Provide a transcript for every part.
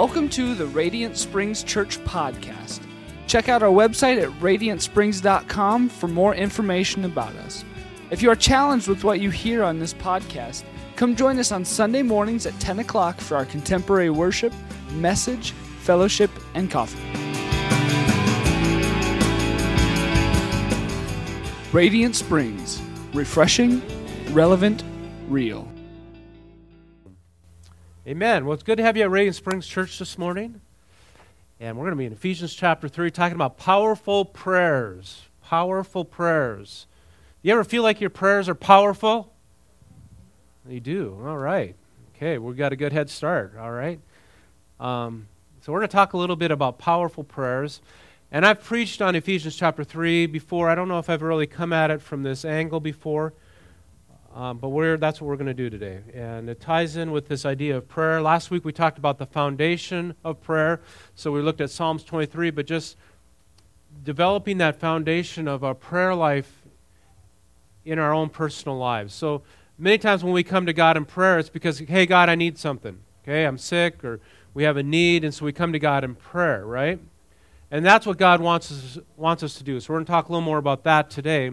Welcome to the Radiant Springs Church podcast. Check out our website at radiantsprings.com for more information about us. If you are challenged with what you hear on this podcast, come join us on Sunday mornings at 10 o'clock for our contemporary worship, message, fellowship, and coffee. Radiant Springs, refreshing, relevant, real. Amen. Well, it's good to have you at Radiant Springs Church this morning. And we're going to be in Ephesians chapter 3 talking about powerful prayers. Powerful prayers. You ever feel like your prayers are powerful? You do. All right. Okay, we've got a good head start. All right. So we're going to talk a little bit about powerful prayers. And I've preached on Ephesians chapter 3 before. I don't know if I've really come at it from this angle before. But that's what we're going to do today. And it ties in with this idea of prayer. Last week we talked about the foundation of prayer. So we looked at Psalms 23, but just developing that foundation of our prayer life in our own personal lives. So many times when we come to God in prayer, it's because, hey, God, I need something. Okay, I'm sick, or we have a need, and so we come to God in prayer, right? And that's what God wants us to do. So we're going to talk a little more about that today.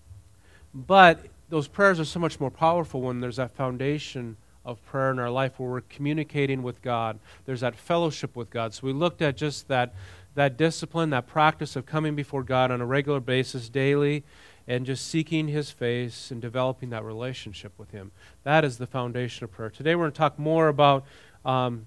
But those prayers are so much more powerful when there's that foundation of prayer in our life where we're communicating with God. There's that fellowship with God. So we looked at just that discipline, that practice of coming before God on a regular basis daily and just seeking His face and developing that relationship with Him. That is the foundation of prayer. Today we're going to talk more about the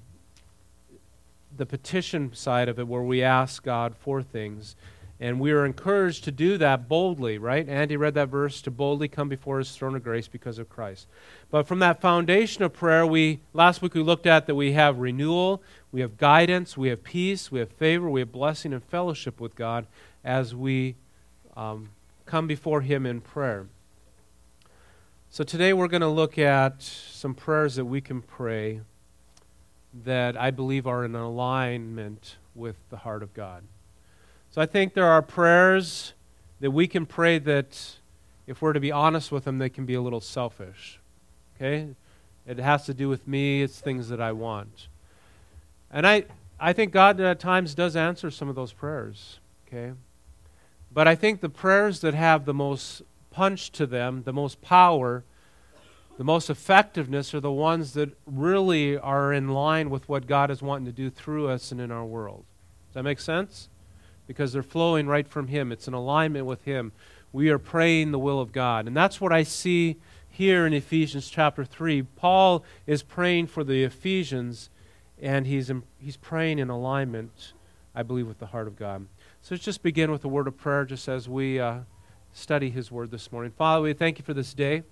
petition side of it, where we ask God for things. And we are encouraged to do that boldly, right? Andy read that verse, to boldly come before His throne of grace because of Christ. But from that foundation of prayer, last week we looked at that we have renewal, we have guidance, we have peace, we have favor, we have blessing and fellowship with God as we come before Him in prayer. So today we're going to look at some prayers that we can pray that I believe are in alignment with the heart of God. So I think there are prayers that we can pray that, if we're to be honest with them, they can be a little selfish. Okay? It has to do with me. It's things that I want. And I think God at times does answer some of those prayers. Okay? But I think the prayers that have the most punch to them, the most power, the most effectiveness are the ones that really are in line with what God is wanting to do through us and in our world. Does that make sense? Because they're flowing right from Him. It's in alignment with Him. We are praying the will of God. And that's what I see here in Ephesians chapter 3. Paul is praying for the Ephesians, and he's praying in alignment, I believe, with the heart of God. So let's just begin with a word of prayer just as we study His Word this morning. Father, we thank You for this day.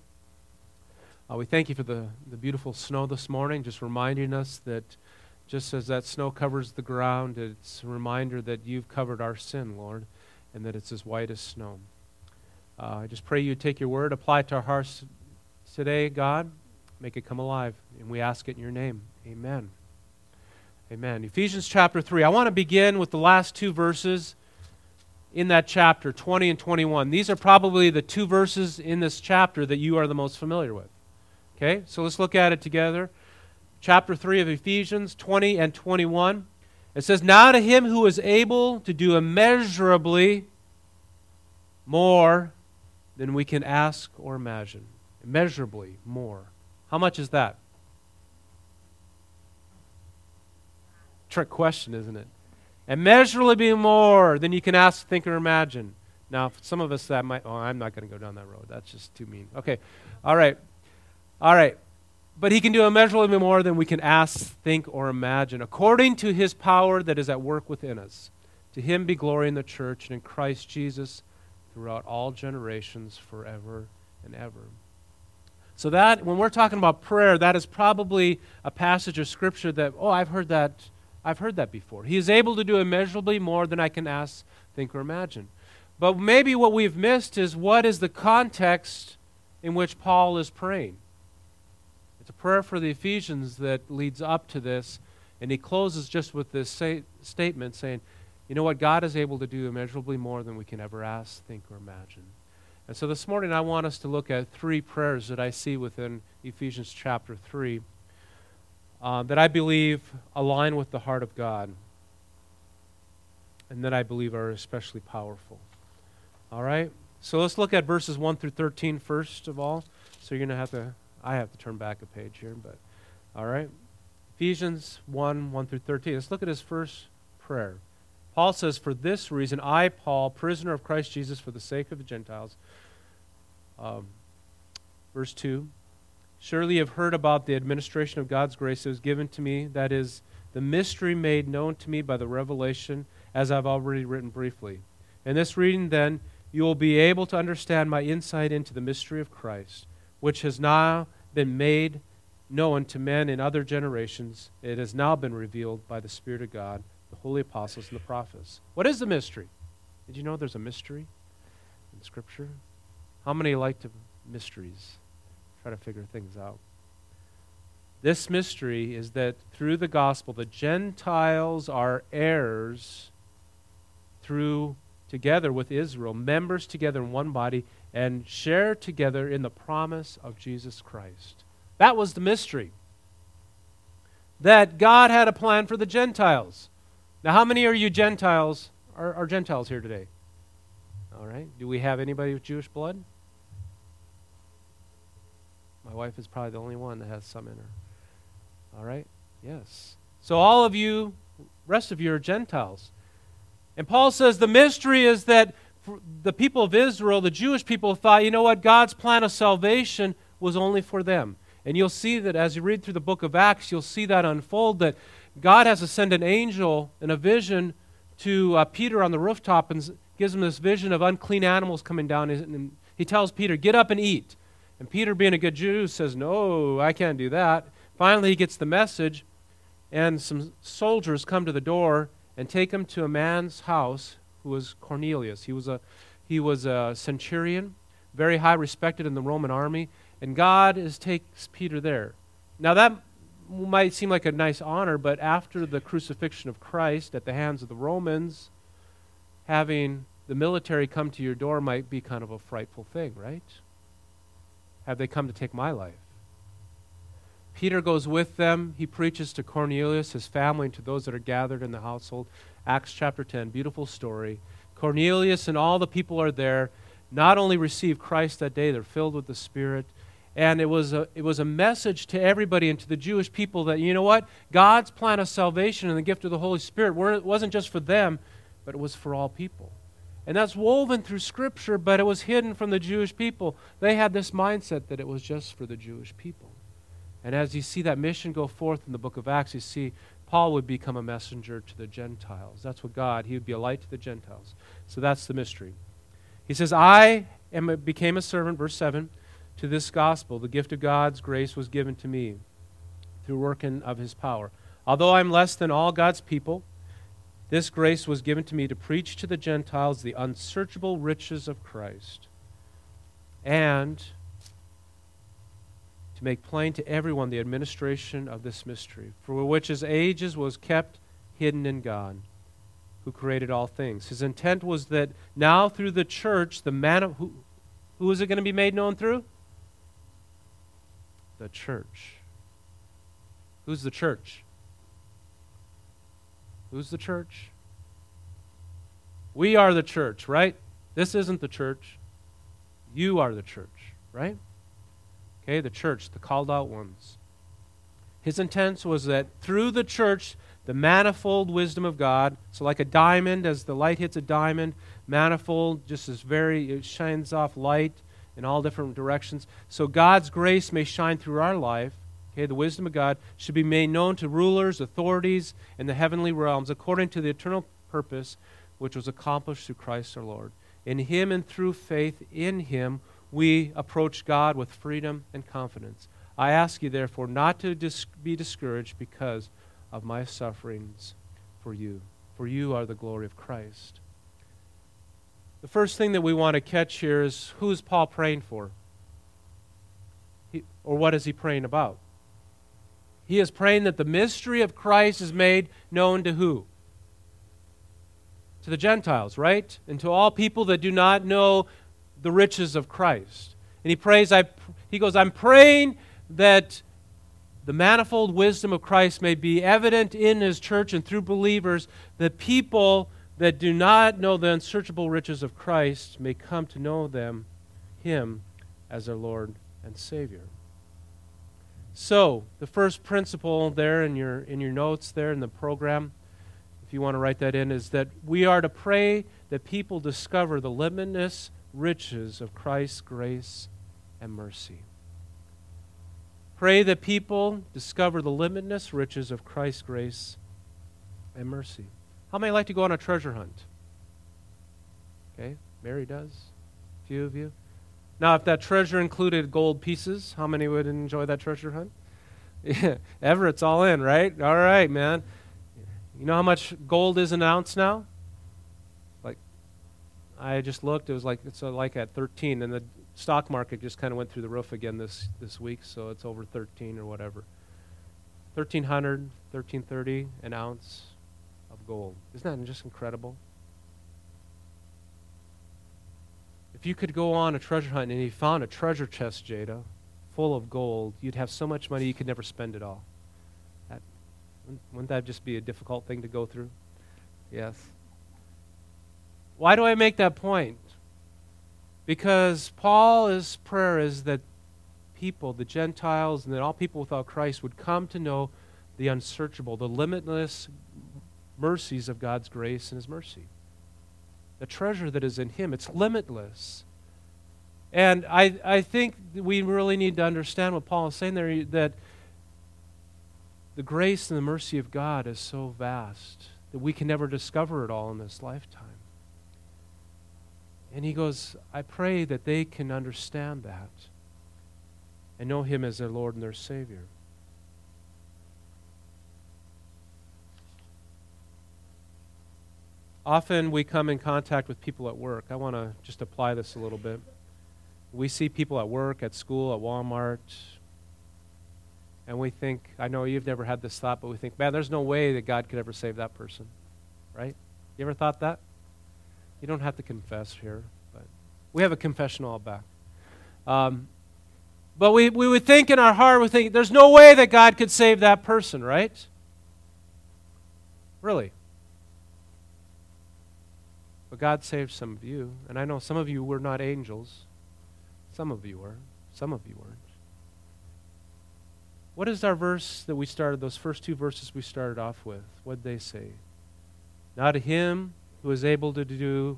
We thank You for the beautiful snow this morning, just reminding us that just as that snow covers the ground, it's a reminder that You've covered our sin, Lord, and that it's as white as snow. I just pray You take Your word, apply it to our hearts today, God, make it come alive, and we ask it in Your name. Amen. Amen. Ephesians chapter 3. I want to begin with the last two verses in that chapter, 20 and 21. These are probably the two verses in this chapter that you are the most familiar with. Okay, so let's look at it together. Chapter 3 of Ephesians, 20 and 21. It says, "Now to Him who is able to do immeasurably more than we can ask or imagine." Immeasurably more. How much is that? Trick question, isn't it? Immeasurably more than you can ask, think, or imagine. Now, for some of us that might, I'm not going to go down that road. That's just too mean. Okay, all right. But He can do immeasurably more than we can ask, think, or imagine, according to His power that is at work within us. To Him be glory in the church and in Christ Jesus throughout all generations, forever and ever. So that, when we're talking about prayer, that is probably a passage of Scripture that, I've heard that before. He is able to do immeasurably more than I can ask, think, or imagine. But maybe what we've missed is, what is the context in which Paul is praying? It's a prayer for the Ephesians that leads up to this, and he closes just with this statement saying, you know what, God is able to do immeasurably more than we can ever ask, think, or imagine. And so this morning I want us to look at three prayers that I see within Ephesians chapter 3. that I believe align with the heart of God, and that I believe are especially powerful. All right? So let's look at verses 1 through 13 first of all. So you're going to have to, I have to turn back a page here, but all right. Ephesians 1 through 13. Let's look at his first prayer. Paul says, "For this reason, I, Paul, prisoner of Christ Jesus for the sake of the Gentiles." Verse 2, "Surely you have heard about the administration of God's grace that was given to me, that is, the mystery made known to me by the revelation, as I've already written briefly. In this reading, then, you will be able to understand my insight into the mystery of Christ, which has now been made known to men in other generations. It has now been revealed by the Spirit of God, the holy apostles and the prophets." What is the mystery? Did you know there's a mystery in Scripture? How many like mysteries? Try to figure things out. This mystery is that through the gospel, the Gentiles are heirs together with Israel, members together in one body, and share together in the promise of Jesus Christ. That was the mystery. That God had a plan for the Gentiles. Now, how many are you Gentiles, are Gentiles here today? All right. Do we have anybody with Jewish blood? My wife is probably the only one that has some in her. All right? Yes. So all of you, rest of you are Gentiles. And Paul says the mystery is that the people of Israel, the Jewish people, thought, you know what, God's plan of salvation was only for them. And you'll see that as you read through the book of Acts, you'll see that unfold, that God has to send an angel in a vision to Peter on the rooftop and gives him this vision of unclean animals coming down. And he tells Peter, "Get up and eat." And Peter, being a good Jew, says, "No, I can't do that." Finally, he gets the message, and some soldiers come to the door and take him to a man's house who was Cornelius. He was a centurion, very high respected in the Roman army, and God takes Peter there. Now that might seem like a nice honor, but after the crucifixion of Christ at the hands of the Romans, having the military come to your door might be kind of a frightful thing, right? Have they come to take my life? Peter goes with them. He preaches to Cornelius, his family, and to those that are gathered in the household. Acts chapter 10, beautiful story. Cornelius and all the people are there. Not only receive Christ that day, they're filled with the Spirit. And it was a message to everybody and to the Jewish people that, you know what? God's plan of salvation and the gift of the Holy Spirit wasn't just for them, but it was for all people. And that's woven through Scripture, but it was hidden from the Jewish people. They had this mindset that it was just for the Jewish people. And as you see that mission go forth in the book of Acts, you see Paul would become a messenger to the Gentiles. That's what God, he would be a light to the Gentiles. So that's the mystery. He says, became a servant, verse 7, to this gospel. The gift of God's grace was given to me through working of his power. Although I'm less than all God's people, this grace was given to me to preach to the Gentiles the unsearchable riches of Christ, and to make plain to everyone the administration of this mystery, for which as ages was kept hidden in God, who created all things. His intent was that now through the church, who is it going to be made known through? The church. Who's the church? Who's the church? We are the church, right? This isn't the church. You are the church, right? Okay, the church, the called out ones. His intent was that through the church, the manifold wisdom of God, so like a diamond, as the light hits a diamond, manifold, just it shines off light in all different directions. So God's grace may shine through our life. Okay, the wisdom of God should be made known to rulers, authorities in the heavenly realms, according to the eternal purpose which was accomplished through Christ our Lord. In Him and through faith in Him, we approach God with freedom and confidence. I ask you, therefore, not to be discouraged because of my sufferings for you. For you are the glory of Christ. The first thing that we want to catch here is, who is Paul praying for? Or what is he praying about? He is praying that the mystery of Christ is made known to who? To the Gentiles, right? And to all people that do not know the riches of Christ. And he prays, he goes, I'm praying that the manifold wisdom of Christ may be evident in His church and through believers, that people that do not know the unsearchable riches of Christ may come to know Him as their Lord and Savior. So, the first principle there in your notes there in the program, if you want to write that in, is that we are to pray that people discover the limitless riches of Christ's grace and mercy. Pray that people discover the limitless riches of Christ's grace and mercy. How many like to go on a treasure hunt? Okay, Mary does. A few of you. Now, if that treasure included gold pieces, how many would enjoy that treasure hunt? Yeah, Everett's all in, right? All right, man. You know how much gold is an ounce now? Like, I just looked. It was like it's like at 13, and the stock market just kind of went through the roof again this week, so it's over 13 or whatever. 1,300, 1,330 an ounce of gold. Isn't that just incredible? If you could go on a treasure hunt and you found a treasure chest, Jada, full of gold, you'd have so much money you could never spend it all. Wouldn't that just be a difficult thing to go through? Yes. Why do I make that point? Because Paul's prayer is that people, the Gentiles, and that all people without Christ would come to know the unsearchable, the limitless mercies of God's grace and His mercy. The treasure that is in Him, it's limitless. And I think we really need to understand what Paul is saying there, that the grace and the mercy of God is so vast that we can never discover it all in this lifetime. And he goes, I pray that they can understand that and know Him as their Lord and their Savior. Often we come in contact with people at work. I want to just apply this a little bit. We see people at work, at school, at Walmart, and we think, I know you've never had this thought, but we think, man, there's no way that God could ever save that person, right? You ever thought that? You don't have to confess here, but we have a confessional back. But we would think in our heart, we think, there's no way that God could save that person, right? Really. But God saved some of you, and I know some of you were not angels. Some of you were. Some of you weren't. What is our verse that we started, those first two verses we started off with? What did they say? Now to Him who is able to do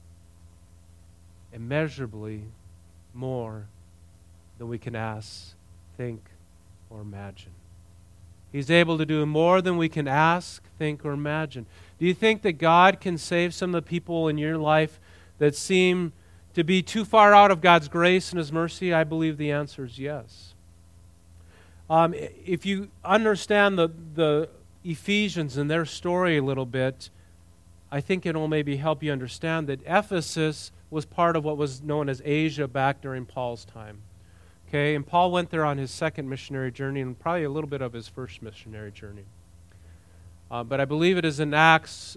immeasurably more than we can ask, think, or imagine. He's able to do more than we can ask, think, or imagine. Do you think that God can save some of the people in your life that seem to be too far out of God's grace and His mercy? I believe the answer is yes. If you understand the Ephesians and their story a little bit, I think it will maybe help you understand that Ephesus was part of what was known as Asia back during Paul's time. Okay, and Paul went there on his second missionary journey and probably a little bit of his first missionary journey. But I believe it is in Acts,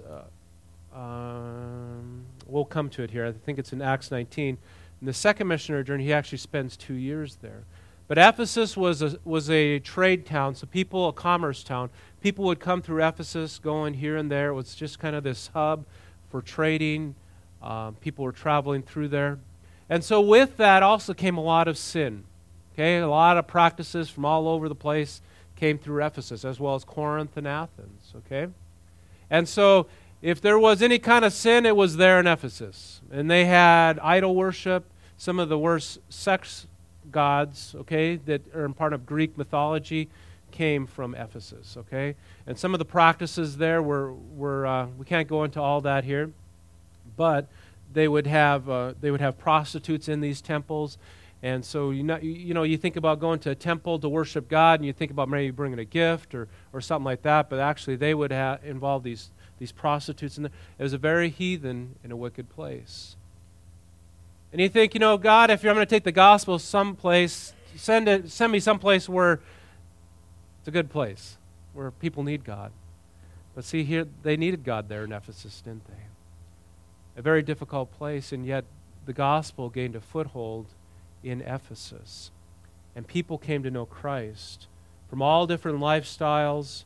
we'll come to it here. I think it's in Acts 19. In the second missionary journey, he actually spends 2 years there. But Ephesus was a trade town, so a commerce town. People would come through Ephesus, going here and there. It was just kind of this hub for trading. People were traveling through there. And so with that also came a lot of sin. Okay, a lot of practices from all over the place came through Ephesus, as well as Corinth and Athens. Okay? And so if there was any kind of sin, it was there in Ephesus. And they had idol worship, some of the worst sex gods, okay, that are part of Greek mythology came from Ephesus, okay? And some of the practices there were we can't go into all that here, but they would have prostitutes in these temples. And so you think about going to a temple to worship God, and you think about maybe bringing a gift or something like that, but actually they would involve these prostitutes in there. It was a very heathen and a wicked place. And you think, God, if I'm going to take the gospel someplace, send me someplace where it's a good place, where people need God. But see, here, they needed God there in Ephesus, didn't they? A very difficult place, and yet the gospel gained a foothold in Ephesus. And people came to know Christ from all different lifestyles,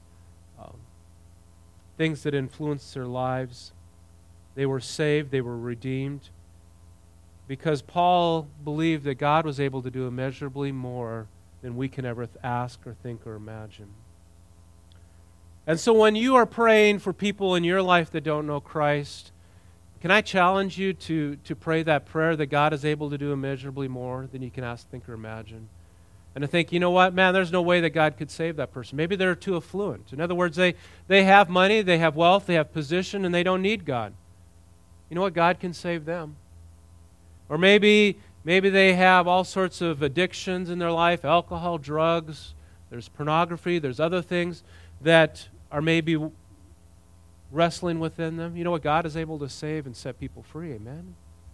things that influenced their lives. They were saved, they were redeemed, because Paul believed that God was able to do immeasurably more than we can ever ask or think or imagine. And so when you are praying for people in your life that don't know Christ, can I challenge you to pray that prayer that God is able to do immeasurably more than you can ask, think, or imagine? And to think, you know what, man, there's no way that God could save that person. Maybe they're too affluent. In other words, they have money, they have wealth, they have position, and they don't need God. You know what? God can save them. Or maybe they have all sorts of addictions in their life, alcohol, drugs, there's pornography, there's other things that are maybe wrestling within them. You know what? God is able to save and set people free. Amen?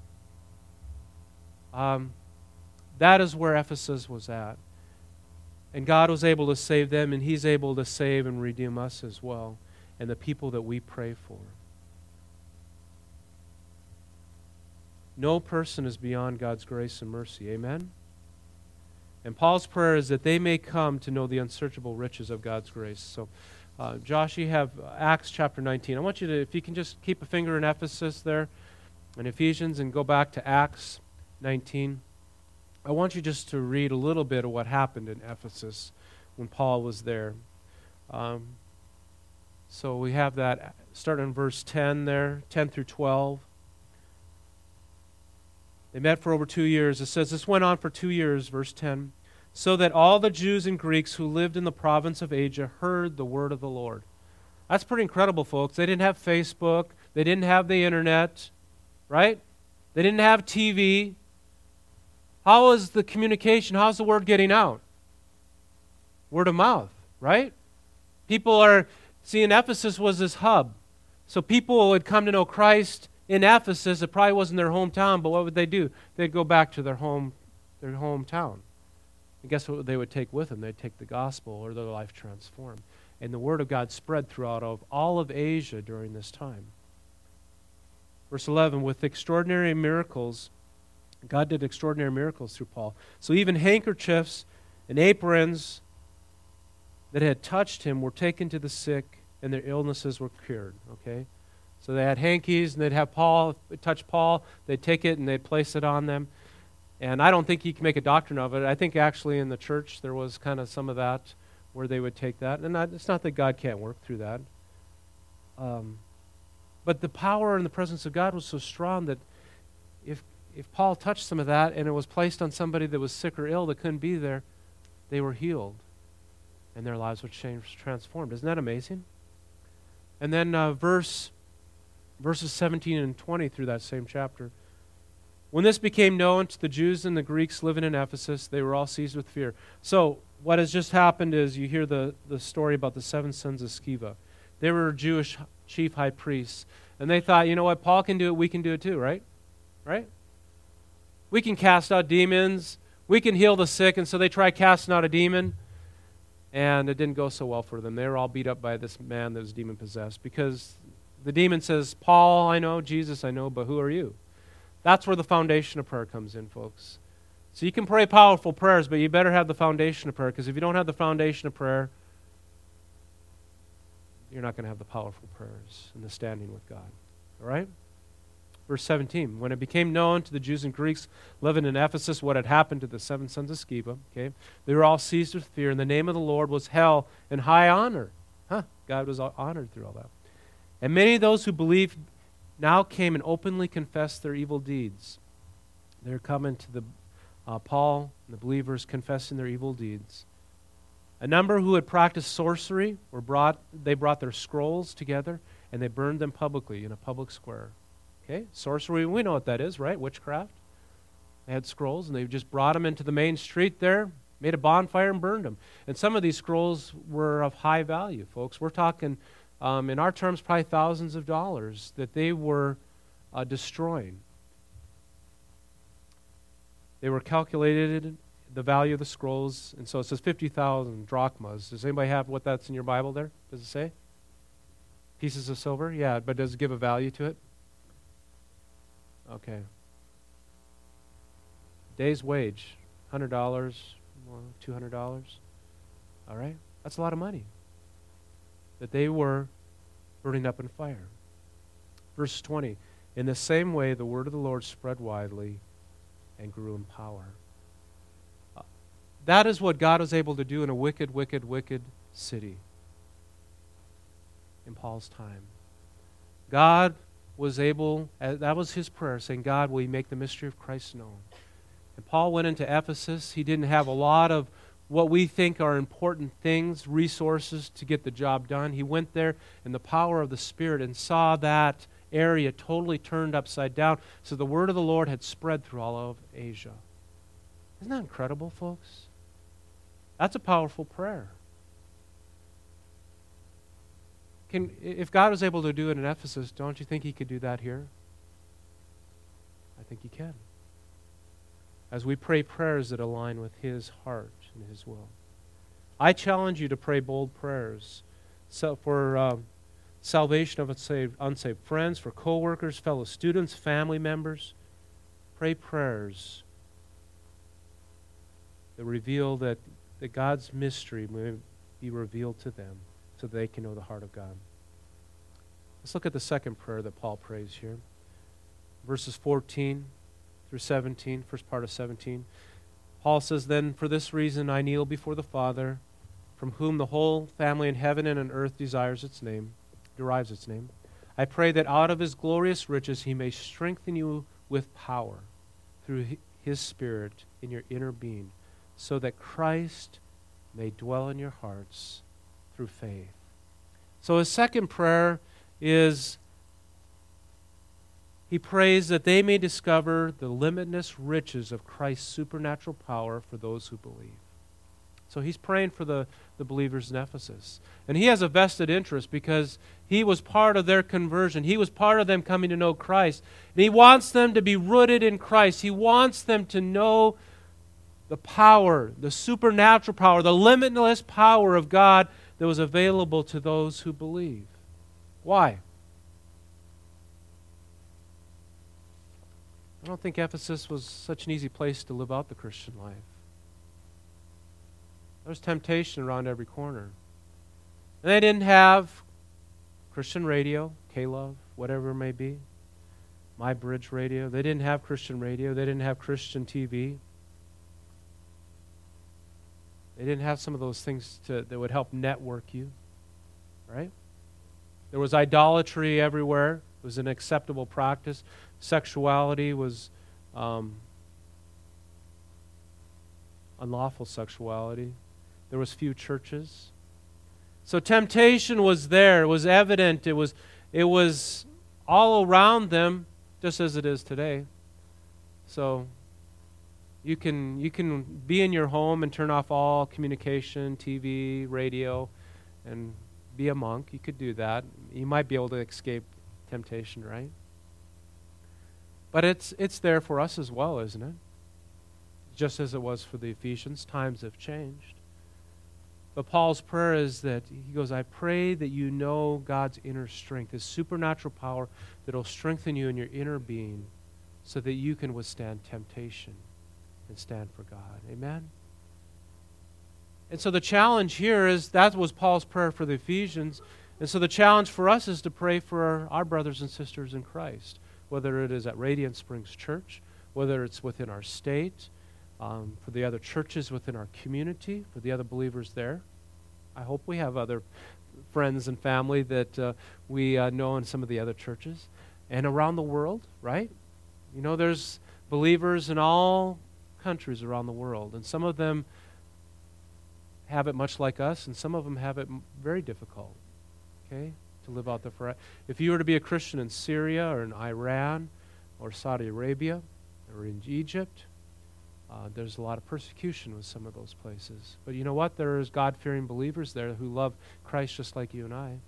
That is where Ephesus was at. And God was able to save them, and He's able to save and redeem us as well, and the people that we pray for. No person is beyond God's grace and mercy. Amen? And Paul's prayer is that they may come to know the unsearchable riches of God's grace. So, Josh, you have Acts chapter 19. I want you to, if you can just keep a finger in Ephesus there, and Ephesians, and go back to Acts 19. I want you just to read a little bit of what happened in Ephesus when Paul was there. So we have that starting in verse 10 there, 10 through 12. They met for over 2 years. It says, this went on for 2 years, verse 10, so that all the Jews and Greeks who lived in the province of Asia heard the word of the Lord. That's pretty incredible, folks. They didn't have Facebook. They didn't have the internet, right? They didn't have TV. How is the communication? How's the word getting out? Word of mouth, right? People are, seeing Ephesus was this hub. So people would come to know Christ in Ephesus. It probably wasn't their hometown, but what would they do? They'd go back to their hometown. And guess what they would take with them? They'd take the gospel or their life transformed. And the word of God spread throughout all of Asia during this time. Verse 11, with extraordinary miracles, God did extraordinary miracles through Paul. So even handkerchiefs and aprons that had touched him were taken to the sick, and their illnesses were cured. Okay? So they had hankies, and they'd have Paul, touch Paul, they'd take it, and they'd place it on them. And I don't think you can make a doctrine of it. I think actually in the church there was kind of some of that where they would take that. And it's not that God can't work through that. But the power and the presence of God was so strong that if Paul touched some of that and it was placed on somebody that was sick or ill that couldn't be there, they were healed. And their lives were changed, transformed. Isn't that amazing? And then verses 17 and 20 through that same chapter. When this became known to the Jews and the Greeks living in Ephesus, they were all seized with fear. So what has just happened is you hear the story about the 7 sons of Sceva. They were Jewish chief high priests. And they thought, you know what, Paul can do it, we can do it too, right? Right? We can cast out demons. We can heal the sick. And so they tried casting out a demon. And it didn't go so well for them. They were all beat up by this man that was demon-possessed. Because the demon says, Paul, I know, Jesus, I know, but who are you? That's where the foundation of prayer comes in, folks. So you can pray powerful prayers, but you better have the foundation of prayer. Because if you don't have the foundation of prayer, you're not going to have the powerful prayers and the standing with God. All right? Verse 17, when it became known to the Jews and Greeks living in Ephesus what had happened to the 7 sons of Sceva, okay, they were all seized with fear, and the name of the Lord was held in high honor. God was honored through all that. And many of those who believed now came and openly confessed their evil deeds. They're coming to the Paul and the believers confessing their evil deeds. A number who had practiced sorcery brought their scrolls together, and they burned them publicly in a public square. Okay, sorcery, we know what that is, right? Witchcraft. They had scrolls, and they just brought them into the main street there, made a bonfire, and burned them. And some of these scrolls were of high value, folks. We're talking, in our terms, probably thousands of dollars that they were destroying. They were calculated, the value of the scrolls, and so it says 50,000 drachmas. Does anybody have what that's in your Bible there? Does it say? Pieces of silver? Yeah, but does it give a value to it? Okay. Day's wage, $100, $200. All right? That's a lot of money that they were burning up in fire. Verse 20, in the same way the word of the Lord spread widely and grew in power. That is what God was able to do in a wicked, wicked, wicked city in Paul's time. God was able, that was his prayer, saying, God, will you make the mystery of Christ known? And Paul went into Ephesus. He didn't have a lot of what we think are important things, resources to get the job done. He went there in the power of the Spirit and saw that area totally turned upside down. So the word of the Lord had spread through all of Asia. Isn't that incredible, folks? That's a powerful prayer. If God was able to do it in Ephesus, don't you think he could do that here? I think he can. As we pray prayers that align with his heart and his will. I challenge you to pray bold prayers for salvation of unsaved friends, for co-workers, fellow students, family members. Pray prayers that reveal that God's mystery may be revealed to them so they can know the heart of God. Let's look at the second prayer that Paul prays here. Verses 14 through 17, first part of 17. Paul says, then for this reason I kneel before the Father, from whom the whole family in heaven and on earth derives its name. I pray that out of his glorious riches he may strengthen you with power through his Spirit in your inner being, so that Christ may dwell in your hearts through faith. So his second prayer is he prays that they may discover the limitless riches of Christ's supernatural power for those who believe. So he's praying for the believers in Ephesus. And he has a vested interest because he was part of their conversion. He was part of them coming to know Christ. And he wants them to be rooted in Christ. He wants them to know the power, the supernatural power, the limitless power of God that was available to those who believe. Why? I don't think Ephesus was such an easy place to live out the Christian life. There was temptation around every corner. And they didn't have Christian radio, K-Love, whatever it may be, My Bridge radio. They didn't have Christian radio. They didn't have Christian TV. They didn't have some of those things that would help network you, right? There was idolatry everywhere. It was an acceptable practice. Sexuality was unlawful sexuality. There was few churches. So temptation was there. It was evident. It was all around them, just as it is today. So you can be in your home and turn off all communication, TV, radio, and be a monk. You could do that. You might be able to escape temptation, right? But it's there for us as well, isn't it? Just as it was for the Ephesians, times have changed. But Paul's prayer is that, he goes, I pray that you know God's inner strength, His supernatural power that will strengthen you in your inner being so that you can withstand temptation and stand for God. Amen? And so the challenge here is, that was Paul's prayer for the Ephesians. And so the challenge for us is to pray for our brothers and sisters in Christ, whether it is at Radiant Springs Church, whether it's within our state, for the other churches within our community, for the other believers there. I hope we have other friends and family that we know in some of the other churches. And around the world, right? You know, there's believers in all countries around the world, and some of them have it much like us, and some of them have it very difficult, okay, to live out there for. If you were to be a Christian in Syria or in Iran or Saudi Arabia or in Egypt, there's a lot of persecution with some of those places. But you know what? There's God-fearing believers there who love Christ just like you and I.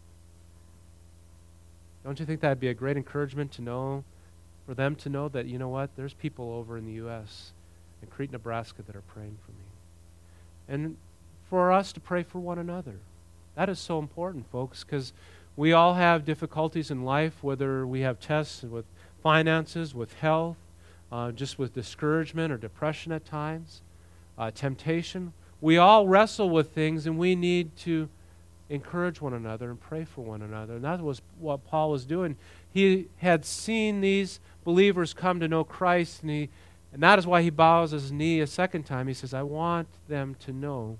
Don't you think that would be a great encouragement to know, for them to know that, you know what, there's people over in the U.S. and Crete, Nebraska that are praying for me. And for us to pray for one another. That is so important, folks, because we all have difficulties in life, whether we have tests with finances, with health, just with discouragement or depression at times, temptation. we all wrestle with things, and we need to encourage one another and pray for one another. And that was what Paul was doing. He had seen these believers come to know Christ, and that is why he bows his knee a second time. He says, I want them to know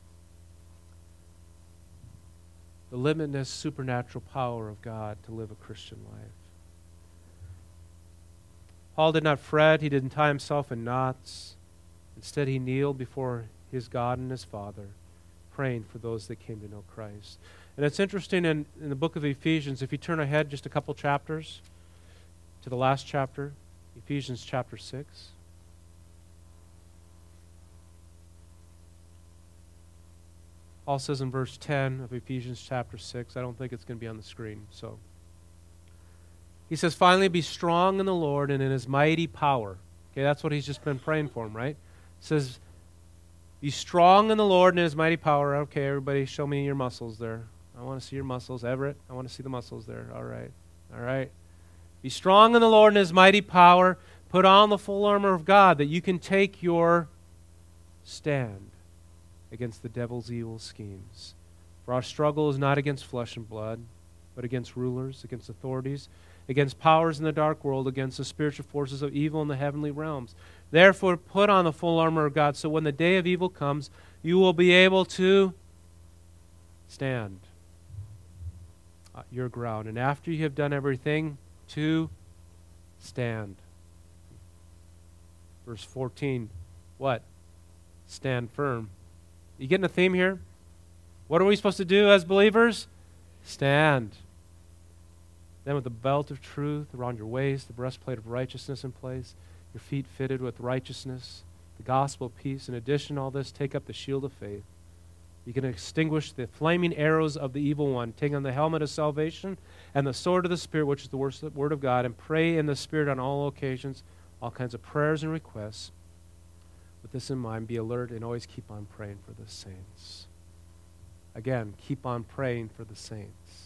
the limitless supernatural power of God to live a Christian life. Paul did not fret. He didn't tie himself in knots. Instead, he kneeled before his God and his Father, praying for those that came to know Christ. And it's interesting in the book of Ephesians, if you turn ahead just a couple chapters to the last chapter, Ephesians chapter 6. Paul says in verse 10 of Ephesians chapter 6, I don't think it's going to be on the screen, so. He says, finally be strong in the Lord and in His mighty power. Okay, that's what he's just been praying for him, right? It says, be strong in the Lord and in His mighty power. Okay, everybody show me your muscles there. I want to see your muscles. Everett, I want to see the muscles there. All right. All right. Be strong in the Lord and His mighty power. Put on the full armor of God that you can take your stand against the devil's evil schemes. For our struggle is not against flesh and blood, but against rulers, against authorities, against powers in the dark world, against the spiritual forces of evil in the heavenly realms. Therefore, put on the full armor of God, so when the day of evil comes, you will be able to stand your ground. And after you have done everything, to stand. Verse 14, what? Stand firm. You getting a theme here? What are we supposed to do as believers? Stand. Then with the belt of truth around your waist, the breastplate of righteousness in place, your feet fitted with righteousness, the gospel of peace. In addition to all this, take up the shield of faith. You can extinguish the flaming arrows of the evil one, take on the helmet of salvation and the sword of the Spirit, which is the word of God, and pray in the Spirit on all occasions, all kinds of prayers and requests. With this in mind, be alert and always keep on praying for the saints. Again, keep on praying for the saints.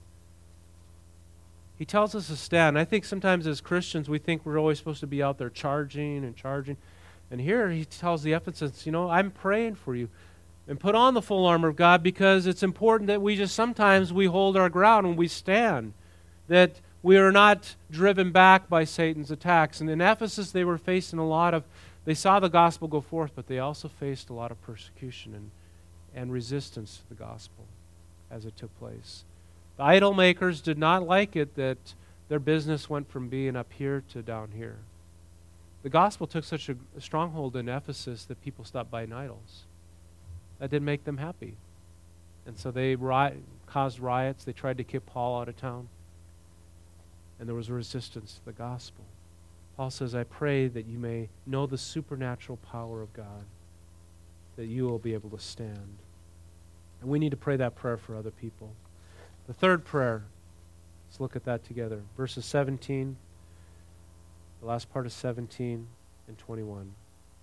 He tells us to stand. I think sometimes as Christians we think we're always supposed to be out there charging and charging. And here he tells the Ephesians, I'm praying for you. And put on the full armor of God, because it's important that sometimes we hold our ground and we stand. That we are not driven back by Satan's attacks. And in Ephesus they were facing they saw the gospel go forth, but they also faced a lot of persecution and resistance to the gospel as it took place. The idol makers did not like it that their business went from being up here to down here. The gospel took such a stronghold in Ephesus that people stopped buying idols. That didn't make them happy. And so they caused riots. They tried to kick Paul out of town. And there was resistance to the gospel. Paul says, I pray that you may know the supernatural power of God, that you will be able to stand. And we need to pray that prayer for other people. The third prayer, let's look at that together. Verses 17, the last part of 17 and 21.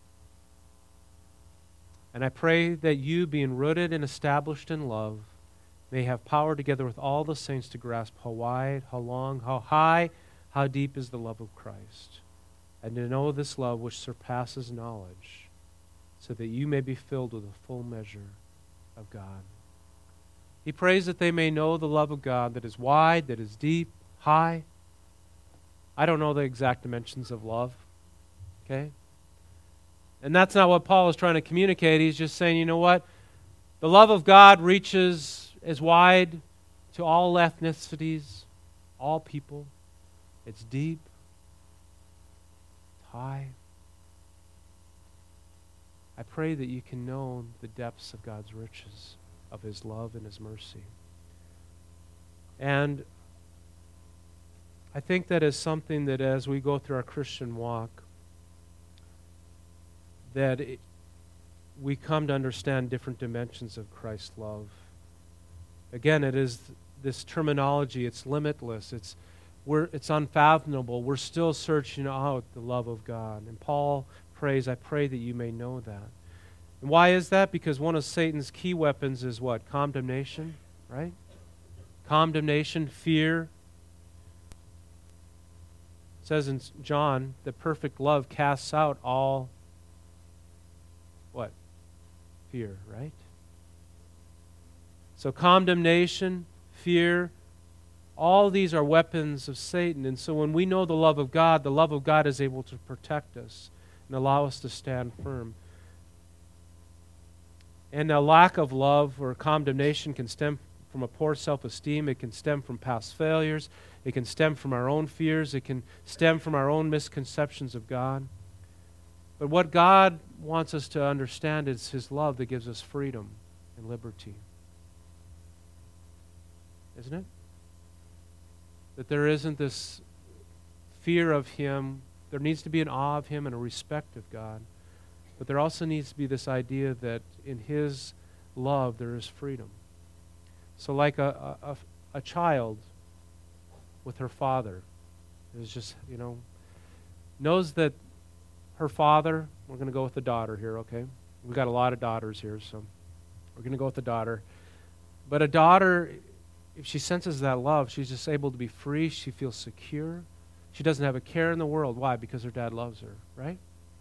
And I pray that you, being rooted and established in love, may have power together with all the saints to grasp how wide, how long, how high, how deep is the love of Christ, and to know this love which surpasses knowledge, so that you may be filled with the full measure of God. He prays that they may know the love of God that is wide, that is deep, high. I don't know the exact dimensions of love, okay? And that's not what Paul is trying to communicate. He's just saying, you know what? The love of God reaches as wide to all ethnicities, all people. It's deep, it's high. I pray that you can know the depths of God's riches, of His love and His mercy. And I think that is something that as we go through our Christian walk, we come to understand different dimensions of Christ's love. Again, it is this terminology, it's limitless, it's unfathomable. We're still searching out the love of God. And Paul prays, I pray that you may know that. And why is that? Because one of Satan's key weapons is what? Condemnation, right? Condemnation, fear. It says in John that perfect love casts out all what? fear, right? So condemnation, fear, all these are weapons of Satan. And so when we know the love of God is able to protect us and allow us to stand firm. And a lack of love or condemnation can stem from a poor self-esteem. It can stem from past failures. It can stem from our own fears. It can stem from our own misconceptions of God. But what God wants us to understand is His love that gives us freedom and liberty. Isn't it? That there isn't this fear of Him. There needs to be an awe of Him and a respect of God. But there also needs to be this idea that in His love there is freedom. So like a child with her father is just, knows that her father, we're going to go with the daughter here, okay? We've got a lot of daughters here, so we're going to go with the daughter. But a daughter, if she senses that love, she's just able to be free. She feels secure. She doesn't have a care in the world. Why? Because her dad loves her, right?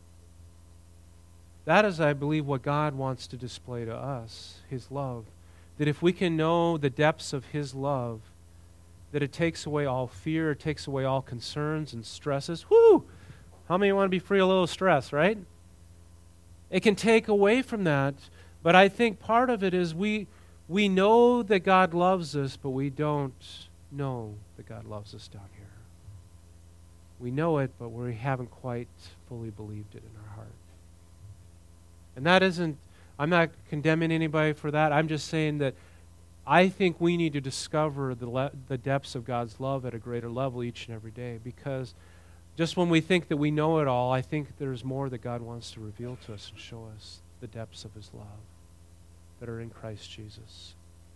That is, I believe, what God wants to display to us, His love. That if we can know the depths of His love, that it takes away all fear, it takes away all concerns and stresses. Whoo! How many want to be free of a little stress, right? It can take away from that, but I think part of it is we know that God loves us, but we don't know that God loves us down here. We know it, but we haven't quite fully believed it in our heart. And that isn't, I'm not condemning anybody for that. I'm just saying that I think we need to discover the depths of God's love at a greater level each and every day, because just when we think that we know it all, I think there's more that God wants to reveal to us and show us the depths of His love that are in Christ Jesus.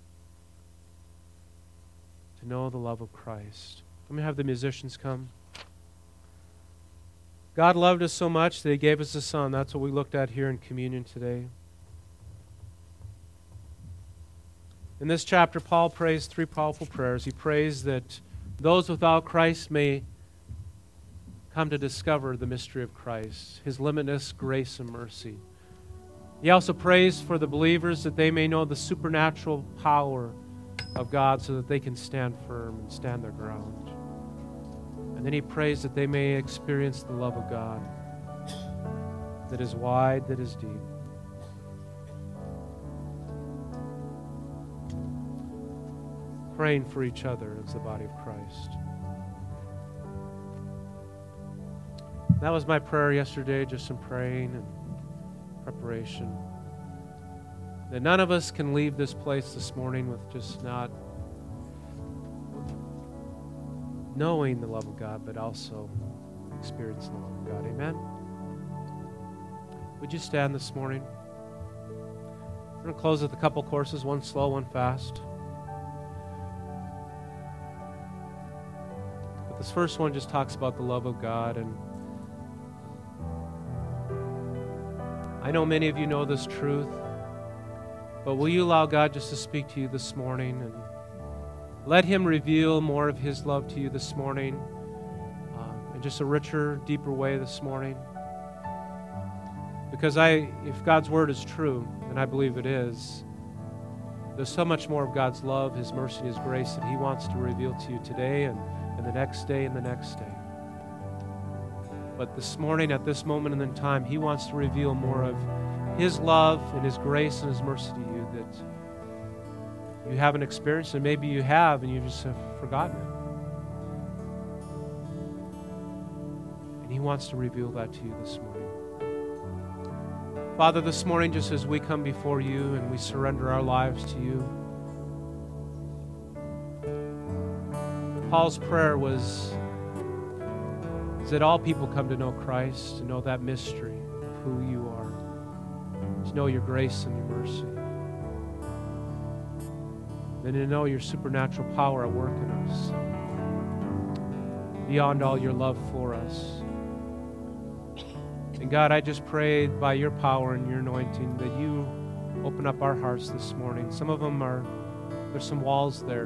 To know the love of Christ. Let me have the musicians come. God loved us so much that He gave us a Son. That's what we looked at here in communion today. In this chapter, Paul prays three powerful prayers. He prays that those without Christ may come to discover the mystery of Christ, His limitless grace and mercy. He also prays for the believers that they may know the supernatural power of God so that they can stand firm and stand their ground. And then he prays that they may experience the love of God that is wide, that is deep. Praying for each other as the body of Christ. That was my prayer yesterday, just some praying and preparation. That none of us can leave this place this morning with just not knowing the love of God, but also experiencing the love of God. Amen? Would you stand this morning? We're going to close with a couple courses, one slow, one fast. But this first one just talks about the love of God, and I know many of you know this truth, but will you allow God just to speak to you this morning and let Him reveal more of His love to you this morning in just a richer, deeper way this morning? Because if God's Word is true, and I believe it is, there's so much more of God's love, His mercy, and His grace that He wants to reveal to you today and the next day and the next day. But this morning, at this moment in time, He wants to reveal more of His love and His grace and His mercy to you that you haven't experienced, and maybe you have and you just have forgotten it. And He wants to reveal that to you this morning. Father, this morning, just as we come before You and we surrender our lives to You, Paul's prayer was that all people come to know Christ, to know that mystery of who You are, to know Your grace and Your mercy, and to know Your supernatural power at work in us, beyond all Your love for us. And God, I just pray by Your power and Your anointing that You open up our hearts this morning. Some of them there's some walls there.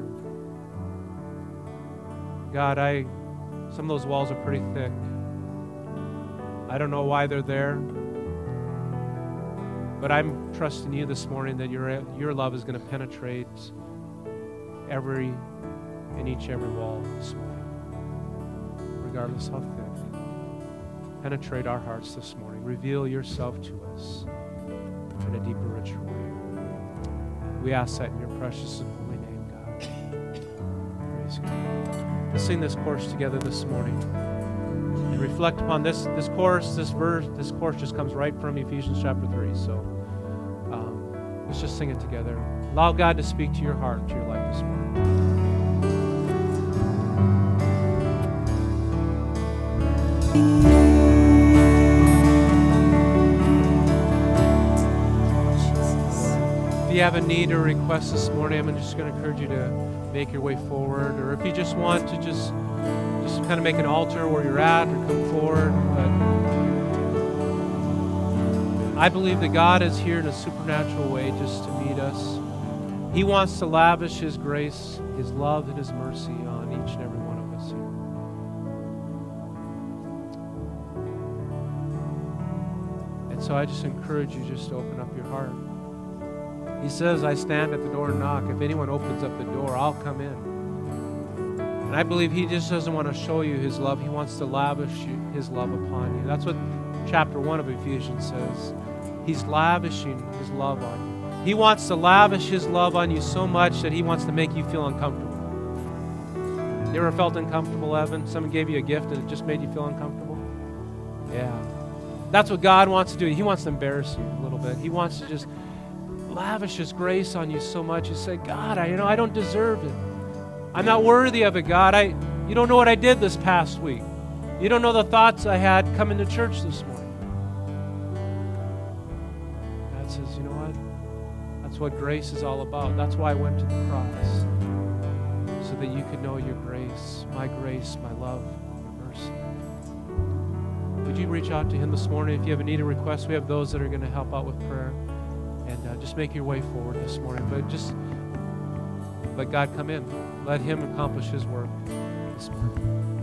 God, some of those walls are pretty thick. I don't know why they're there. But I'm trusting you this morning that your love is going to penetrate every wall this morning, regardless how thick. Penetrate our hearts this morning. Reveal yourself to us in a deeper, richer way. We ask that in your precious and holy name, God. Praise God. Let's sing this chorus together this morning and reflect upon this chorus, this verse. This chorus just comes right from Ephesians chapter 3. So let's just sing it together. Allow God to speak to your heart and to your life this morning. If you have a need or request this morning, I'm just going to encourage you to make your way forward. Or if you just want to just kind of make an altar where you're at or come forward. But I believe that God is here in a supernatural way just to meet us. He wants to lavish His grace, His love, and His mercy on each and every one of us here. And so I just encourage you just to open up your heart. He says, I stand at the door and knock. If anyone opens up the door, I'll come in. And I believe He just doesn't want to show you His love. He wants to lavish His love upon you. That's what chapter 1 of Ephesians says. He's lavishing His love on you. He wants to lavish His love on you so much that He wants to make you feel uncomfortable. You ever felt uncomfortable, Evan? Someone gave you a gift and it just made you feel uncomfortable? Yeah. That's what God wants to do. He wants to embarrass you a little bit. He wants to just lavish His grace on you so much. You say, God, I don't deserve it. I'm not worthy of it, God. You don't know what I did this past week. You don't know the thoughts I had coming to church this morning. God says, you know what? That's what grace is all about. That's why I went to the cross. So that you could know your grace, my love, your mercy. Would you reach out to Him this morning? If you have a need or request, we have those that are going to help out with prayer. And just make your way forward this morning. But just let God come in. Let Him accomplish His work this morning.